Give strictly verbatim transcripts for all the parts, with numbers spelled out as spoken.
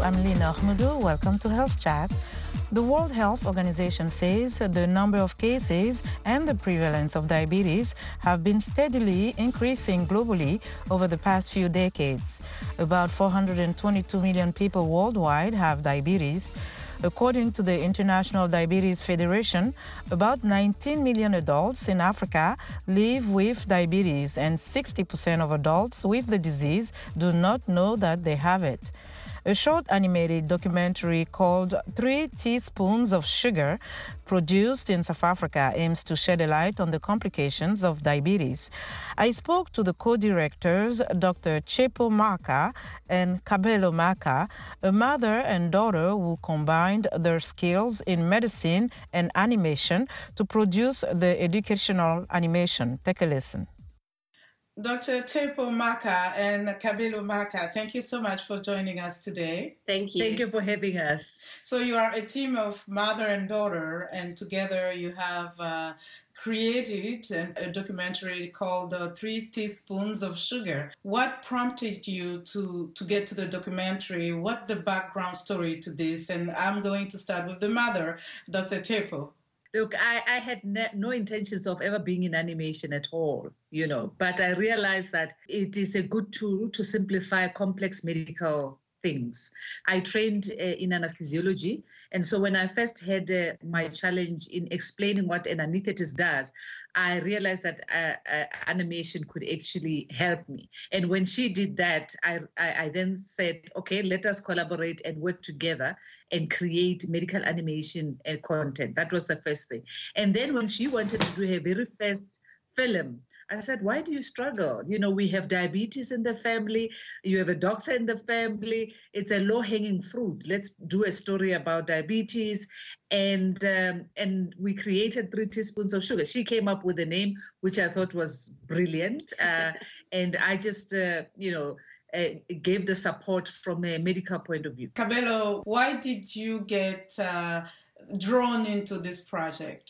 I'm Lina Ahmedou. Welcome to Health Chat. The World Health Organization says the number of cases and the prevalence of diabetes have been steadily increasing globally over the past few decades. About four hundred twenty-two million people worldwide have diabetes. According to the International Diabetes Federation, about nineteen million adults in Africa live with diabetes, and sixty percent of adults with the disease do not know that they have it. A short animated documentary called Three Teaspoons of Sugar, produced in South Africa, aims to shed a light on the complications of diabetes. I spoke to the co-directors, Doctor Tshepo Maka and Kabelo Maka, a mother and daughter who combined their skills in medicine and animation to produce the educational animation. Take a listen. Doctor Tshepo Maka and Kabelo Maka, thank you so much for joining us today. Thank you. Thank you for having us. So you are a team of mother and daughter, and together you have uh, created a documentary called uh, Three Teaspoons of Sugar. What prompted you to, to get to the documentary? What's the background story to this? And I'm going to start with the mother, Doctor Tshepo. Look, I, I had ne- no intentions of ever being in animation at all, you know, but I realized that it is a good tool to simplify complex medical things. I trained uh, in anesthesiology, and so when I first had uh, my challenge in explaining what an anesthetist does, I realized that uh, uh, animation could actually help me. And when she did that, I, I, I then said, okay, let us collaborate and work together and create medical animation uh, content. That was the first thing. And then when she wanted to do her very first film, I said, why do you struggle? You know, we have diabetes in the family. You have a doctor in the family. It's a low-hanging fruit. Let's do a story about diabetes. And um, and we created Three Teaspoons of Sugar. She came up with a name, which I thought was brilliant. Uh, and I just, uh, you know, uh, gave the support from a medical point of view. Kabelo, why did you get uh, drawn into this project?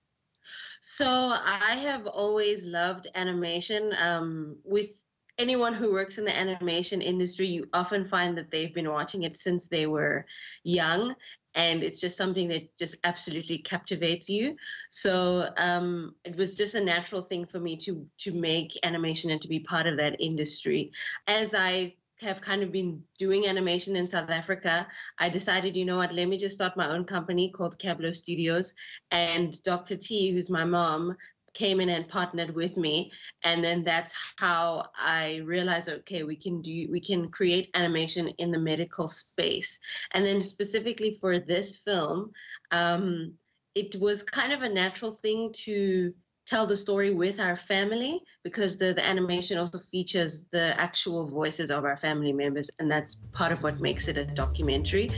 So I have always loved animation. Um, with anyone who works in the animation industry, you often find that they've been watching it since they were young, and it's just something that just absolutely captivates you. So um, it was just a natural thing for me to to make animation and to be part of that industry. As I have kind of been doing animation in South Africa, I decided, you know what, let me just start my own company called Kabelo Studios. And Doctor T, who's my mom, came in and partnered with me. And then that's how I realized, okay, we can do, we can create animation in the medical space. And then specifically for this film, um, it was kind of a natural thing to tell the story with our family, because the, the animation also features the actual voices of our family members, and that's part of what makes it a documentary.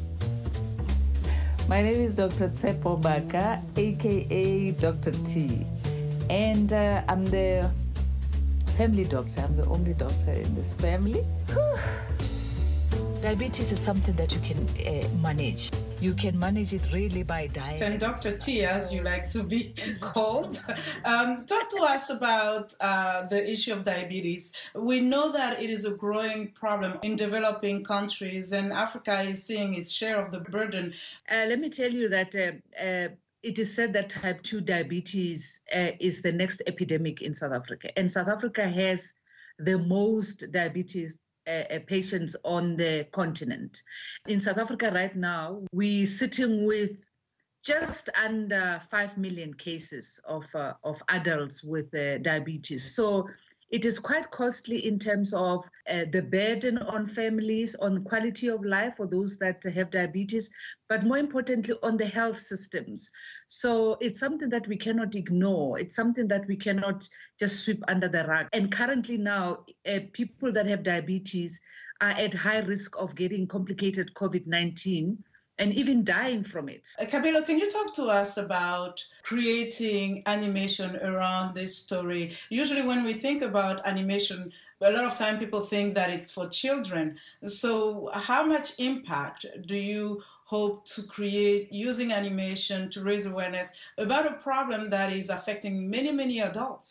My name is Doctor Tshepo Maka, aka Doctor T, and uh, I'm the family doctor. I'm the only doctor in this family. Diabetes is something that you can uh, manage. You can manage it really by diet. And Doctor T, as you like to be called, um, talk to us about uh, the issue of diabetes. We know that it is a growing problem in developing countries, and Africa is seeing its share of the burden. Uh, let me tell you that uh, uh, it is said that type two diabetes uh, is the next epidemic in South Africa. And South Africa has the most diabetes Uh, patients on the continent. In South Africa right now, we're sitting with just under five million cases of, uh, of adults with uh, diabetes. So it is quite costly in terms of uh, the burden on families, on quality of life for those that have diabetes, but more importantly, on the health systems. So it's something that we cannot ignore. It's something that we cannot just sweep under the rug. And currently now, uh, people that have diabetes are at high risk of getting complicated COVID nineteen and even dying from it. Uh, Kabelo, can you talk to us about creating animation around this story? Usually when we think about animation, a lot of time people think that it's for children. So how much impact do you hope to create using animation to raise awareness about a problem that is affecting many, many adults?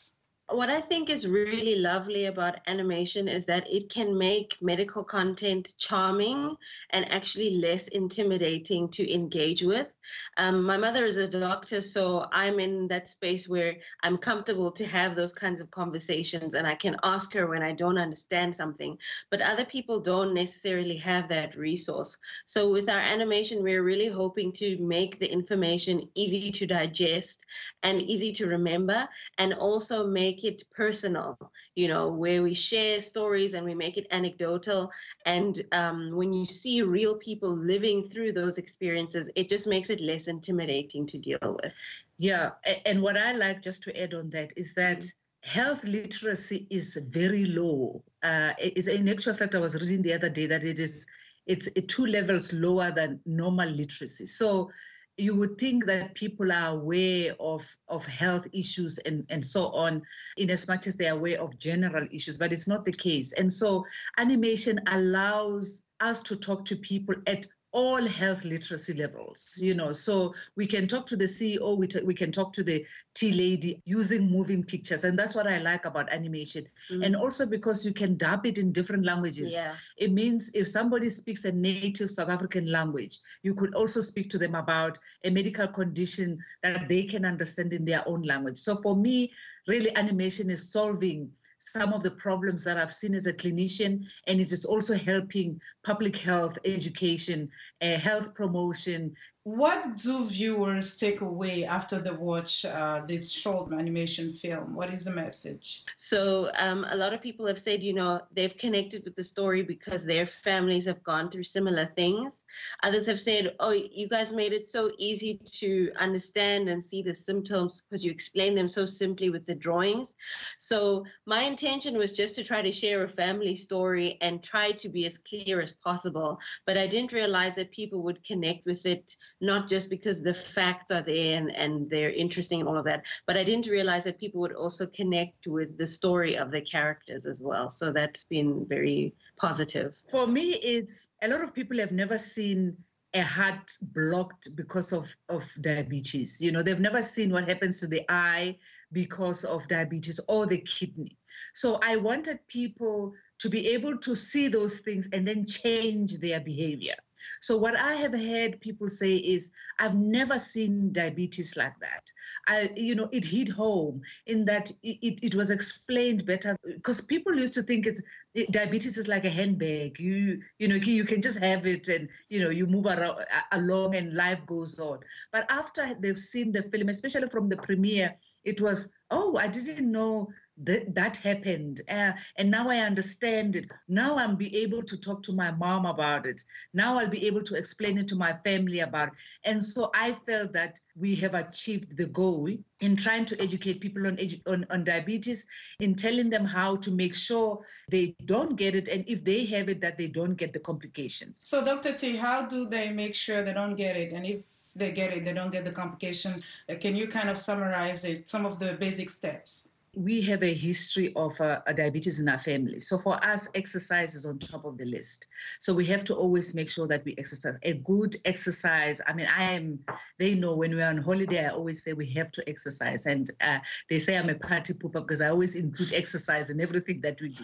What I think is really lovely about animation is that it can make medical content charming and actually less intimidating to engage with. Um, my mother is a doctor, so I'm in that space where I'm comfortable to have those kinds of conversations and I can ask her when I don't understand something. But other people don't necessarily have that resource. So with our animation, we're really hoping to make the information easy to digest and easy to remember, and also make it personal, you know, where we share stories and we make it anecdotal. And um, when you see real people living through those experiences, it just makes it less intimidating to deal with. Yeah. And what I like, just to add on that, is that mm-hmm. health literacy is very low. Uh, it's, in actual fact, I was reading the other day that it is it's two levels lower than normal literacy. So you would think that people are aware of, of health issues and, and so on, in as much as they are aware of general issues, but it's not the case. And so animation allows us to talk to people at all health literacy levels, you know, so we can talk to the C E O, we, t- we can talk to the tea lady using moving pictures. And that's what I like about animation. Mm. And also because you can dub it in different languages. Yeah. It means if somebody speaks a native South African language, you could also speak to them about a medical condition that they can understand in their own language. So for me, really, animation is solving some of the problems that I've seen as a clinician, and it is also helping public health education, uh, health promotion. What do viewers take away after they watch uh, this short animation film? What is the message? So um, a lot of people have said, you know, they've connected with the story because their families have gone through similar things. Others have said, oh, you guys made it so easy to understand and see the symptoms because you explained them so simply with the drawings. So my intention was just to try to share a family story and try to be as clear as possible. But I didn't realize that people would connect with it, not just because the facts are there and, and they're interesting and all of that, but I didn't realize that people would also connect with the story of the characters as well. So that's been very positive. For me, it's a lot of people have never seen a heart blocked because of, of diabetes. You know, they've never seen what happens to the eye because of diabetes or the kidney. So I wanted people to be able to see those things and then change their behavior. So what I have heard people say is, I've never seen diabetes like that. I, you know, it hit home in that it, it, it was explained better, because people used to think it's it, diabetes is like a handbag. You, you know, you can just have it and, you know, you move around, along and life goes on. But after they've seen the film, especially from the premiere, it was, oh, I didn't know that that happened. Uh, and now I understand it. Now I'll be able to talk to my mom about it. Now I'll be able to explain it to my family about it. And so I felt that we have achieved the goal in trying to educate people on, edu- on, on diabetes, in telling them how to make sure they don't get it, and if they have it, that they don't get the complications. So Doctor T, how do they make sure they don't get it? And if they get it, they don't get the complication. Uh, can you kind of summarize it, some of the basic steps? We have a history of uh, a diabetes in our family. So for us, exercise is on top of the list. So we have to always make sure that we exercise. A good exercise, I mean, I am, they know when we're on holiday, I always say we have to exercise. And uh, they say I'm a party pooper because I always include exercise in everything that we do.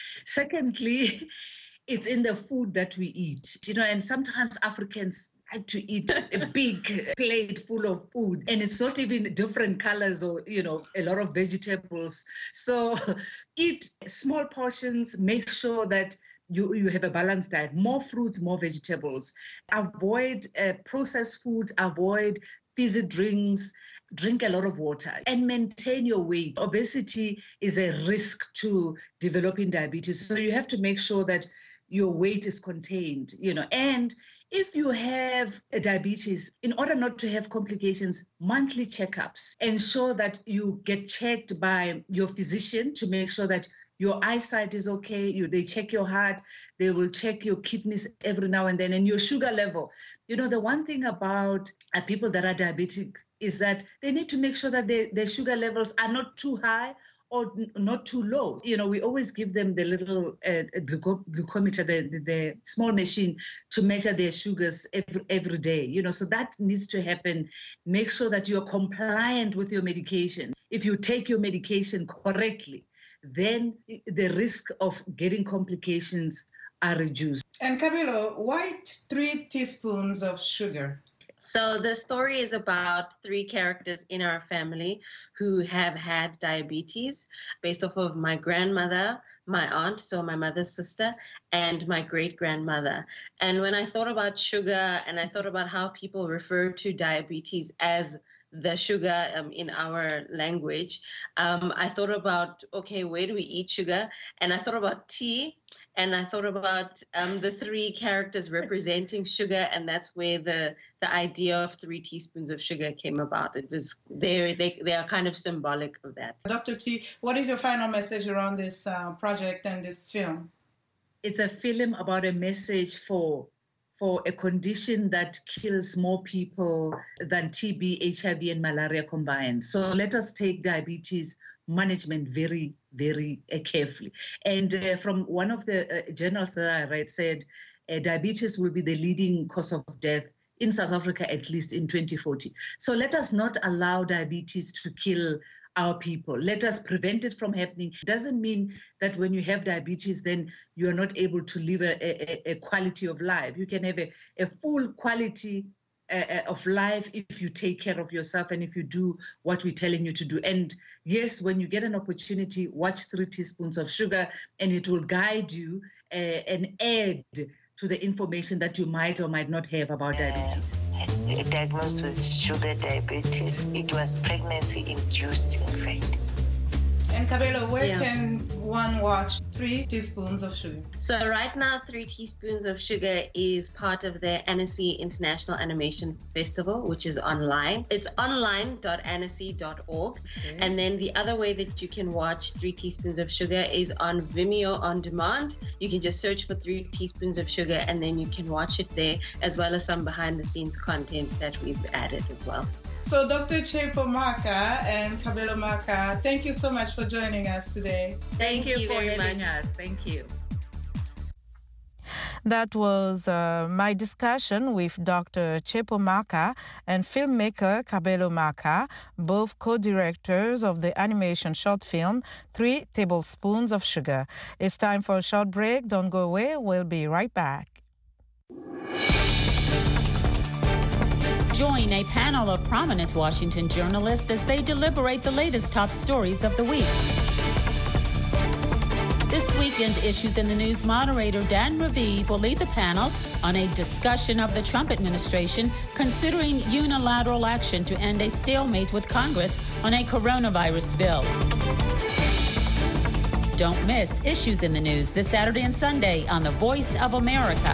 Secondly, it's in the food that we eat. You know, and sometimes Africans like to eat a big plate full of food, and it's not even different colors or, you know, a lot of vegetables. So eat small portions, make sure that you, you have a balanced diet, more fruits, more vegetables. Avoid uh, processed food, avoid fizzy drinks, drink a lot of water, and maintain your weight. Obesity is a risk to developing diabetes. So you have to make sure that your weight is contained, you know, and if you have a diabetes, in order not to have complications, monthly checkups, ensure that you get checked by your physician to make sure that your eyesight is okay. You, they check your heart. They will check your kidneys every now and then, and your sugar level. You know, the one thing about uh, people that are diabetic is that they need to make sure that they, their sugar levels are not too high or not too low. You know, we always give them the little uh, glucometer, the, the, the small machine to measure their sugars every, every day. You know, so that needs to happen. Make sure that you're compliant with your medication. if you take your medication correctly, then the risk of getting complications are reduced. And Kabelo, why three teaspoons of sugar? So the story is about three characters in our family who have had diabetes, based off of my grandmother, my aunt, so my mother's sister, and my great-grandmother. And when I thought about sugar and I thought about how people refer to diabetes as the sugar um, in our language, um, I thought about, okay, where do we eat sugar? And I thought about tea, and I thought about um, the three characters representing sugar, and that's where the the idea of three teaspoons of sugar came about. It was they they they are kind of symbolic of that. Doctor T, what is your final message around this uh, project and this film? It's a film about a message for for a condition that kills more people than T B, H I V, and malaria combined. So let us take diabetes management very, very uh, carefully. And uh, from one of the uh, journals that I read said, uh, diabetes will be the leading cause of death in South Africa, at least in twenty forty. So let us not allow diabetes to kill our people. Let us prevent it from happening. It doesn't mean that when you have diabetes, then you are not able to live a, a, a quality of life. You can have a, a full quality uh, of life if you take care of yourself and if you do what we're telling you to do. And yes, when you get an opportunity, watch Three Teaspoons of Sugar, and it will guide you uh, and add to the information that you might or might not have about diabetes. Uh, diagnosed with sugar diabetes. It was pregnancy-induced, in fact. And Kabelo, where Yeah. can one watch Three Teaspoons of Sugar? So right now, Three Teaspoons of Sugar is part of the Annecy International Animation Festival, which is online. It's online dot annecy dot org. Okay. And then the other way that you can watch Three Teaspoons of Sugar is on Vimeo On Demand. You can just search for Three Teaspoons of Sugar, and then you can watch it there, as well as some behind-the-scenes content that we've added as well. So Doctor Tshepo Maka and Kabelo Maka, thank you so much for joining us today. Thank, you, you for very having much. us. Thank you. That was uh, my discussion with Doctor Tshepo Maka and filmmaker Kabelo Maka, both co-directors of the animation short film Three Tablespoons of Sugar. It's time for a short break. Don't go away. We'll be right back. Join a panel of prominent Washington journalists as they deliberate the latest top stories of the week. This weekend, Issues in the News moderator Dan Raviv will lead the panel on a discussion of the Trump administration considering unilateral action to end a stalemate with Congress on a coronavirus bill. Don't miss Issues in the News this Saturday and Sunday on The Voice of America.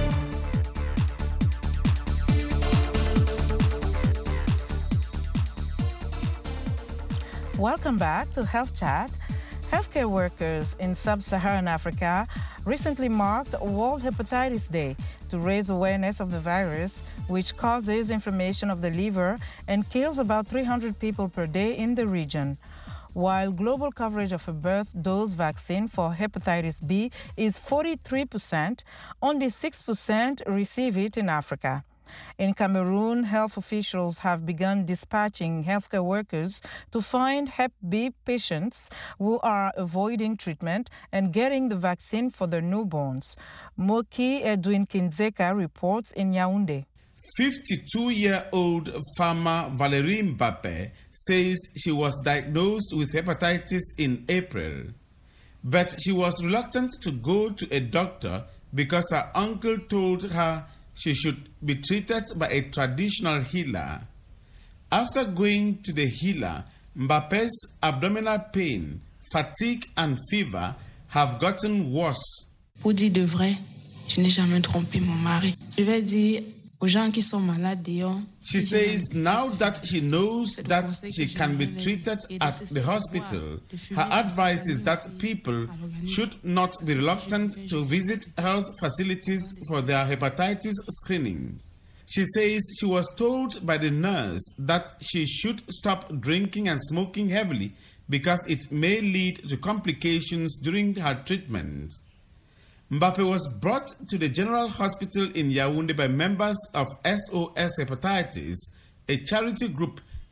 Welcome back to Health Chat. Healthcare workers in sub-Saharan Africa recently marked World Hepatitis Day to raise awareness of the virus, which causes inflammation of the liver and kills about three hundred people per day in the region. While global coverage of a birth dose vaccine for hepatitis B is forty-three percent, only six percent receive it in Africa. In Cameroon, health officials have begun dispatching healthcare workers to find Hep B patients who are avoiding treatment and getting the vaccine for their newborns. Moki Edwin Kinzeka reports in Yaoundé. fifty-two-year-old farmer Valérie Mbappé says she was diagnosed with hepatitis in April, but she was reluctant to go to a doctor because her uncle told her she should be treated by a traditional healer. After going to the healer, Mbappe's abdominal pain, fatigue and fever have gotten worse. Pour dire de vrai, je n'ai jamais trompé mon mari. Je vais dire aux gens qui sont malades dehors. She says now that she knows that she can be treated at the hospital, her advice is that people should not be reluctant to visit health facilities for their hepatitis screening. She says she was told by the nurse that she should stop drinking and smoking heavily because it may lead to complications during her treatment. Mbappé was brought to the General Hospital in Yaoundé by members of S O S Hepatitis, a charity group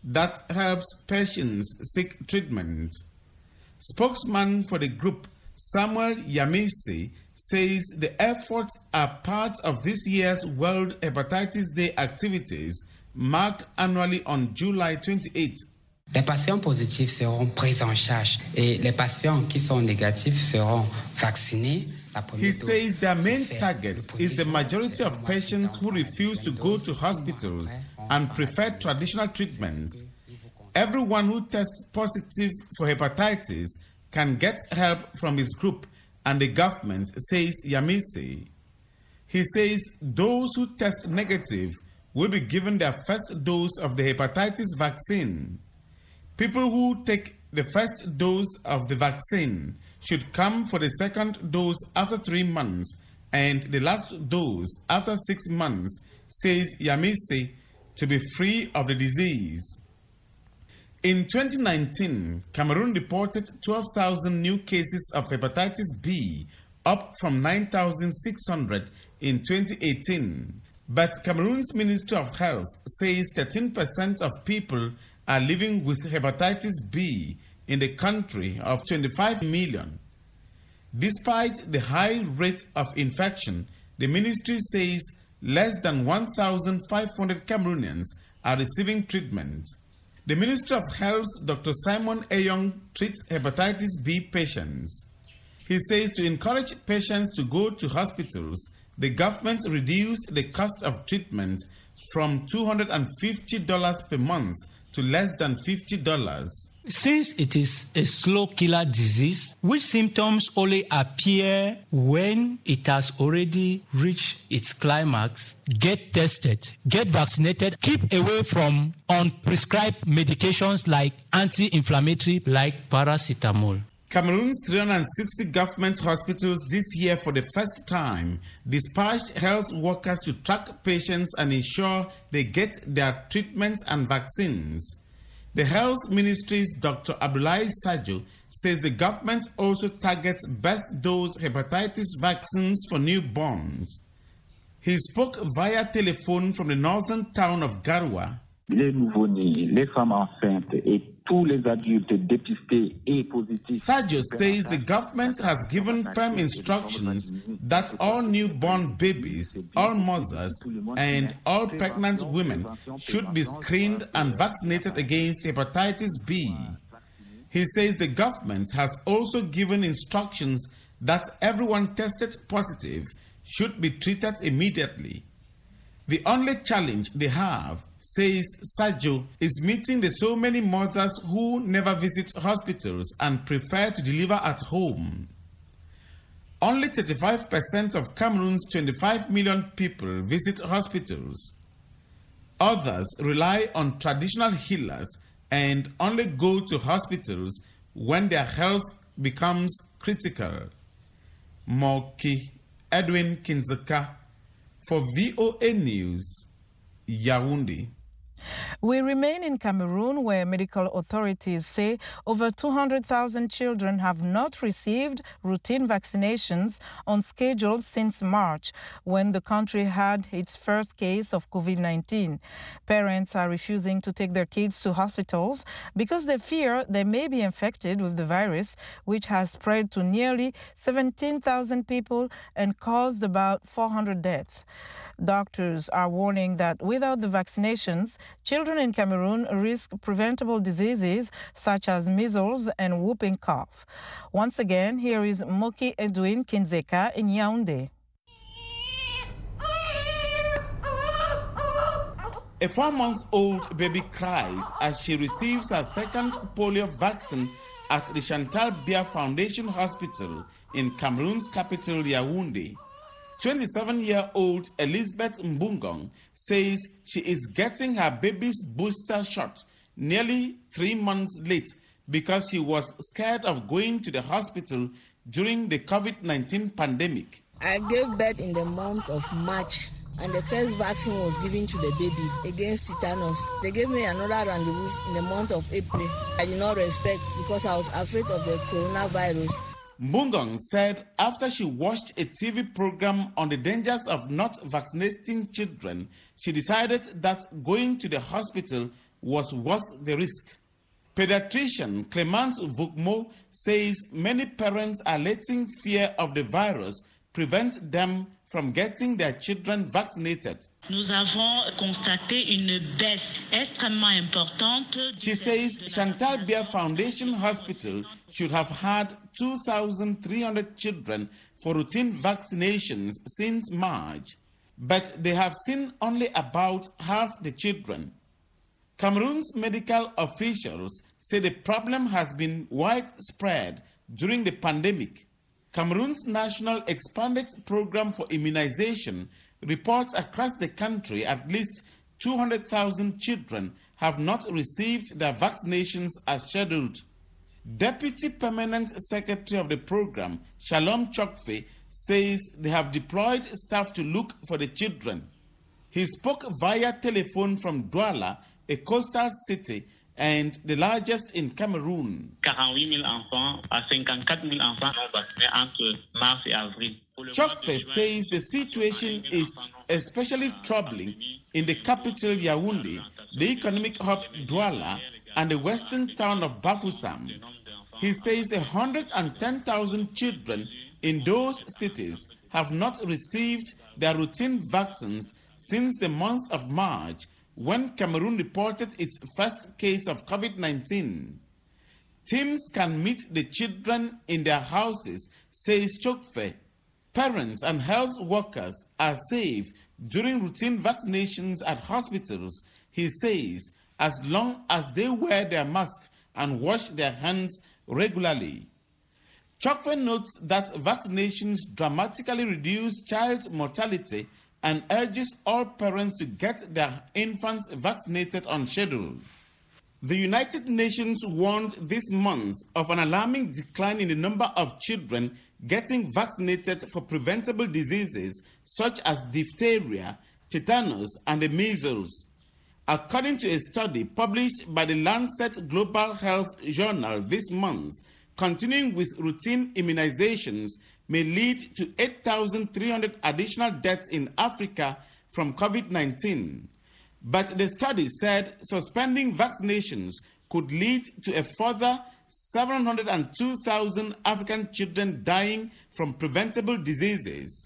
that helps patients seek treatment. Spokesman for the group, Samuel Yamise, says the efforts are part of this year's World Hepatitis Day activities marked annually on July twenty-eighth. Les patients positifs seront pris en charge et les patients qui sont négatifs seront vaccinés. He says their main target is the majority of patients who refuse to go to hospitals and prefer traditional treatments. Everyone who tests positive for hepatitis can get help from his group and the government, says Yamise. He says those who test negative will be given their first dose of the hepatitis vaccine. People who take the first dose of the vaccine should come for the second dose after three months and the last dose after six months, says Yamise, to be free of the disease. In twenty nineteen, Cameroon reported twelve thousand new cases of hepatitis B, up from nine thousand six hundred in twenty eighteen. But Cameroon's Ministry of Health says thirteen percent of people are living with hepatitis B in the country of twenty-five million. Despite the high rate of infection, the ministry says less than one thousand five hundred Cameroonians are receiving treatment. The Ministry of Health's Doctor Simon Eyong treats hepatitis B patients. He says to encourage patients to go to hospitals, the government reduced the cost of treatment from two hundred fifty dollars per month to less than fifty dollars. Since it is a slow killer disease, which symptoms only appear when it has already reached its climax, get tested, get vaccinated, keep away from unprescribed medications like anti-inflammatory like paracetamol. Cameroon's three hundred sixty government hospitals this year for the first time dispatched health workers to track patients and ensure they get their treatments and vaccines. The Health Ministry's Doctor Abdoulaye Sadio says the government also targets best dose hepatitis vaccines for newborns. He spoke via telephone from the northern town of Garoua. Les nouveau-nés, les femmes enceintes et tous les adultes dépistés et positifs. Sadio says the government has given firm instructions that all newborn babies, all mothers, and all pregnant women should be screened and vaccinated against hepatitis B. He says the government has also given instructions that everyone tested positive should be treated immediately. The only challenge they have, says Sadio, is meeting the so many mothers who never visit hospitals and prefer to deliver at home. Only thirty-five percent of Cameroon's twenty-five million people visit hospitals. Others rely on traditional healers and only go to hospitals when their health becomes critical. Moki Edwin Kinzeka for V O A News, Yaoundé. We remain in Cameroon, where medical authorities say over two hundred thousand children have not received routine vaccinations on schedule since March, when the country had its first case of COVID nineteen. Parents are refusing to take their kids to hospitals because they fear they may be infected with the virus, which has spread to nearly seventeen thousand people and caused about four hundred deaths. Doctors are warning that without the vaccinations, children in Cameroon risk preventable diseases such as measles and whooping cough. Once again, here is Moki Edwin Kinzeka in Yaoundé. A four-month-old baby cries as she receives her second polio vaccine at the Chantal Biya Foundation Hospital in Cameroon's capital, Yaoundé. twenty-seven-year-old Elizabeth Mbungong says she is getting her baby's booster shot nearly three months late because she was scared of going to the hospital during the COVID nineteen pandemic. I gave birth in the month of March, and the first vaccine was given to the baby against tetanus. They gave me another rendezvous in the month of April. I did not respect because I was afraid of the coronavirus. Mbungong said after she watched a T V program on the dangers of not vaccinating children, she decided that going to the hospital was worth the risk. Pediatrician Clemence Vukmo says many parents are letting fear of the virus prevent them from getting their children vaccinated. Nous avons constaté une baisse extrêmement importante. She says Chantal Bier Foundation Hospital should have had two thousand three hundred children for routine vaccinations since March, but they have seen only about half the children. Cameroon's medical officials say the problem has been widespread during the pandemic. Cameroon's National Expanded Program for Immunization reports across the country at least two hundred thousand children have not received their vaccinations as scheduled. Deputy Permanent Secretary of the program, Shalom Chokfe, says they have deployed staff to look for the children. He spoke via telephone from Douala, a coastal city and the largest in Cameroon. quarante-huit mille enfants à cinquante-quatre mille enfants non vaccinés entre mars et avril. Chokfe says the situation is especially troubling in the capital Yaoundé, the economic hub Douala, and the western town of Bafoussam. He says one hundred ten thousand children in those cities have not received their routine vaccines since the month of March, when Cameroon reported its first case of COVID nineteen. Teams can meet the children in their houses, says Chokfe. Parents and health workers are safe during routine vaccinations at hospitals, he says, as long as they wear their mask and wash their hands regularly. Chokfe notes that vaccinations dramatically reduce child mortality and urges all parents to get their infants vaccinated on schedule. The United Nations warned this month of an alarming decline in the number of children getting vaccinated for preventable diseases such as diphtheria, tetanus, and the measles. According to a study published by the Lancet Global Health Journal this month, continuing with routine immunizations may lead to eight thousand three hundred additional deaths in Africa from COVID nineteen. But the study said suspending vaccinations could lead to a further seven hundred two thousand African children dying from preventable diseases.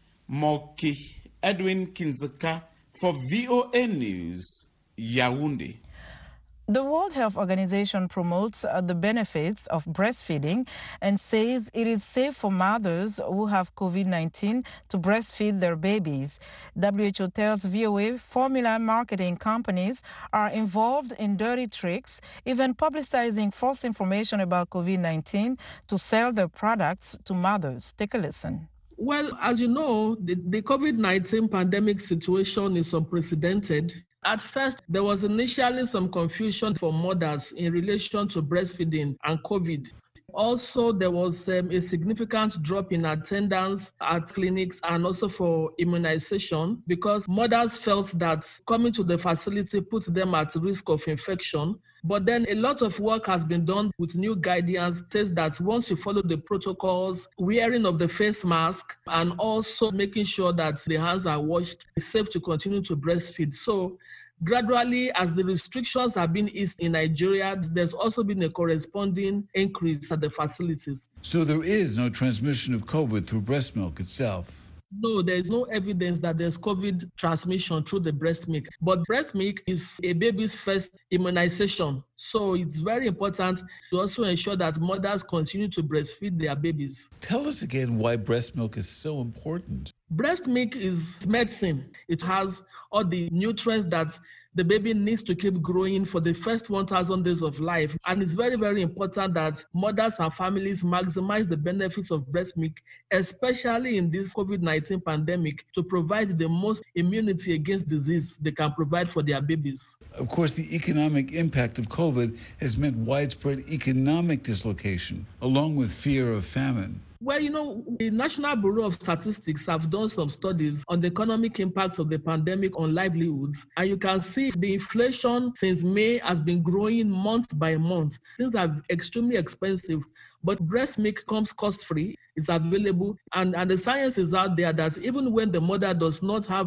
Moki Edwin Kinzeka for V O A News, Yaoundé. The World Health Organization promotes uh, the benefits of breastfeeding and says it is safe for mothers who have COVID nineteen to breastfeed their babies. W H O tells V O A formula marketing companies are involved in dirty tricks, even publicizing false information about COVID nineteen to sell their products to mothers. Take a listen. Well, as you know, the, the COVID nineteen pandemic situation is unprecedented. At first, there was initially some confusion for mothers in relation to breastfeeding and COVID. Also, there was um, a significant drop in attendance at clinics and also for immunization because mothers felt that coming to the facility put them at risk of infection. But then a lot of work has been done with new guidance, says that once you follow the protocols, wearing of the face mask, and also making sure that the hands are washed, it's safe to continue to breastfeed. So gradually, as the restrictions have been eased in Nigeria, there's also been a corresponding increase at the facilities. So there is no transmission of COVID through breast milk itself? No, there is no evidence that there's COVID transmission through the breast milk. But breast milk is a baby's first immunization. So it's very important to also ensure that mothers continue to breastfeed their babies. Tell us again why breast milk is so important. Breast milk is medicine. It has all the nutrients that the baby needs to keep growing for the first one thousand days of life. And it's very, very important that mothers and families maximize the benefits of breast milk, especially in this COVID nineteen pandemic, to provide the most immunity against disease they can provide for their babies. Of course, the economic impact of COVID has meant widespread economic dislocation, along with fear of famine. Well, you know, the National Bureau of Statistics have done some studies on the economic impact of the pandemic on livelihoods. And you can see the inflation since May has been growing month by month. Things are extremely expensive, but breast milk comes cost-free. It's available. And, and the science is out there that even when the mother does not have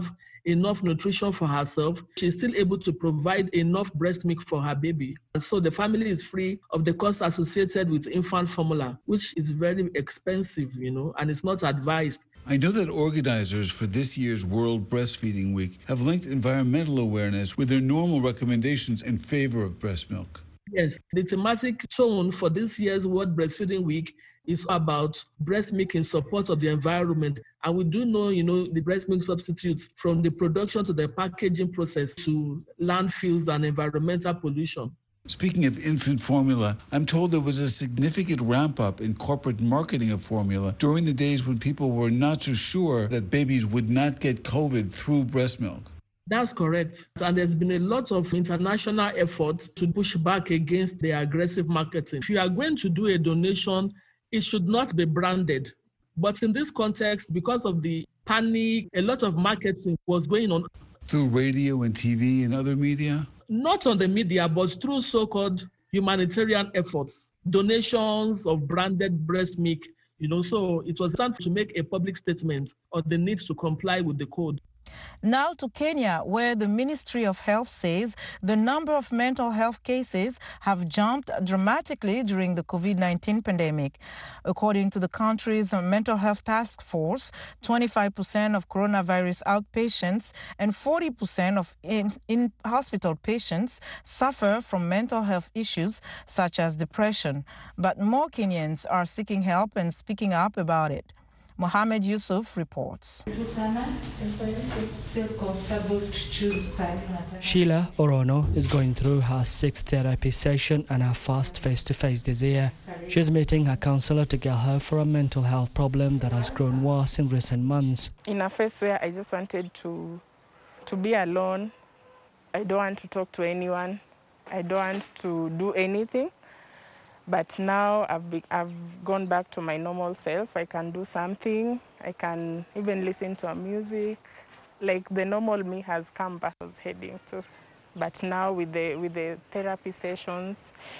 enough nutrition for herself, she's still able to provide enough breast milk for her baby. And so the family is free of the costs associated with infant formula, which is very expensive, you know, and it's not advised. I know that organizers for this year's World Breastfeeding Week have linked environmental awareness with their normal recommendations in favor of breast milk. Yes, the thematic tone for this year's World Breastfeeding Week is about breast milk in support of the environment. And we do know, you know, the breast milk substitutes from the production to the packaging process to landfills and environmental pollution. Speaking of infant formula, I'm told there was a significant ramp up in corporate marketing of formula during the days when people were not so sure that babies would not get COVID through breast milk. That's correct. And there's been a lot of international effort to push back against the aggressive marketing. If you are going to do a donation, it should not be branded. But in this context, because of the panic, a lot of marketing was going on. Through radio and T V and other media? Not on the media, but through so-called humanitarian efforts, donations of branded breast milk, you know, so it was time to make a public statement on the need to comply with the code. Now to Kenya, where the Ministry of Health says the number of mental health cases have jumped dramatically during the COVID nineteen pandemic. According to the country's mental health task force, twenty-five percent of coronavirus outpatients and forty percent of in, in hospital patients suffer from mental health issues such as depression. But more Kenyans are seeking help and speaking up about it. Mohammed Yusuf reports. Sheila Orono is going through her sixth therapy session and her first face-to-face this year. She's meeting her counselor to get her for a mental health problem that has grown worse in recent months. In a phase where I just wanted to, to be alone, I don't want to talk to anyone, I don't want to do anything. But now I've, be, I've gone back to my normal self. I can do something. I can even listen to a music. Like the normal me has come back, I was heading to. But now with the, with the therapy sessions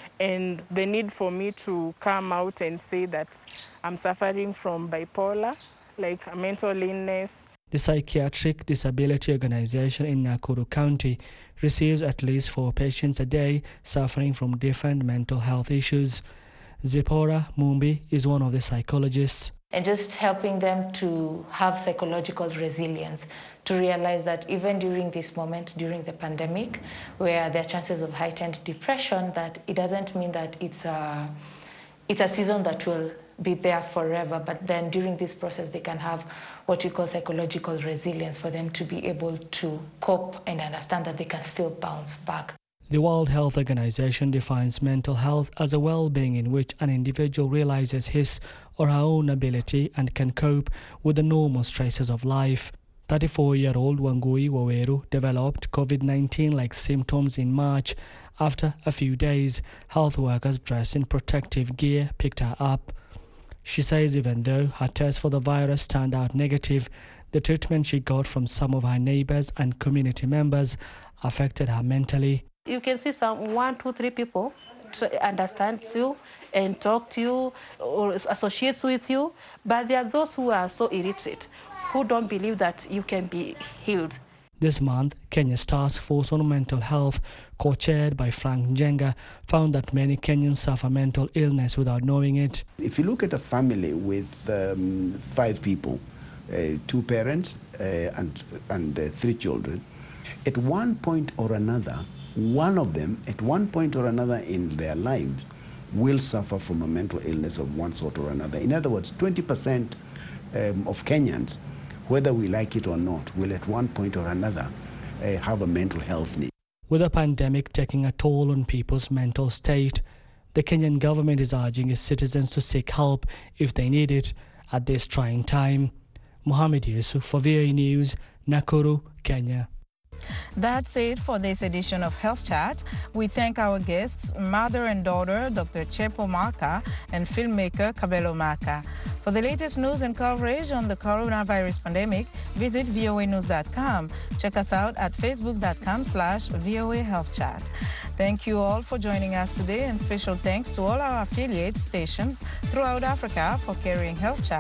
and the need for me to come out and say that I'm suffering from bipolar, like a mental illness. The Psychiatric Disability Organization in Nakuru County receives at least four patients a day suffering from different mental health issues. Zipporah Mumbi is one of the psychologists. And just helping them to have psychological resilience, to realize that even during this moment, during the pandemic, where there are chances of heightened depression, that it doesn't mean that it's a, it's a season that will be there forever, but then during this process they can have what we call psychological resilience for them to be able to cope and understand that they can still bounce back. The World Health Organization defines mental health as a well-being in which an individual realizes his or her own ability and can cope with the normal stresses of life. thirty-four-year-old Wangui Waweru developed COVID nineteen-like symptoms in March. After a few days, health workers dressed in protective gear picked her up. She says even though her test for the virus turned out negative, the treatment she got from some of her neighbors and community members affected her mentally. You can see some one, two, three people understand you and talk to you or associates with you, but there are those who are so illiterate, who don't believe that you can be healed. This month, Kenya's Task Force on Mental Health, co-chaired by Frank Njenga, found that many Kenyans suffer mental illness without knowing it. If you look at a family with um, five people, uh, two parents uh, and, and uh, three children, at one point or another, one of them, at one point or another in their lives, will suffer from a mental illness of one sort or another. In other words, twenty percent um, of Kenyans, whether we like it or not, will at one point or another uh, have a mental health need. With the pandemic taking a toll on people's mental state, the Kenyan government is urging its citizens to seek help if they need it at this trying time. Mohammed Yusuf for V O A News, Nakuru, Kenya. That's it for this edition of Health Chat. We thank our guests, mother and daughter, Doctor Chepo Maka and filmmaker Kabelo Maka. For the latest news and coverage on the coronavirus pandemic, visit V O A news dot com. Check us out at facebook.com slash VOA Health Chat. Thank you all for joining us today, and special thanks to all our affiliate stations throughout Africa for carrying Health Chat.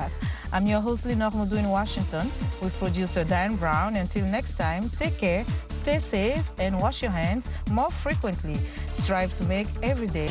I'm your host, Lenore Moudou in Washington, with producer Diane Brown. Until next time, take care, stay safe, and wash your hands more frequently. Strive to make every day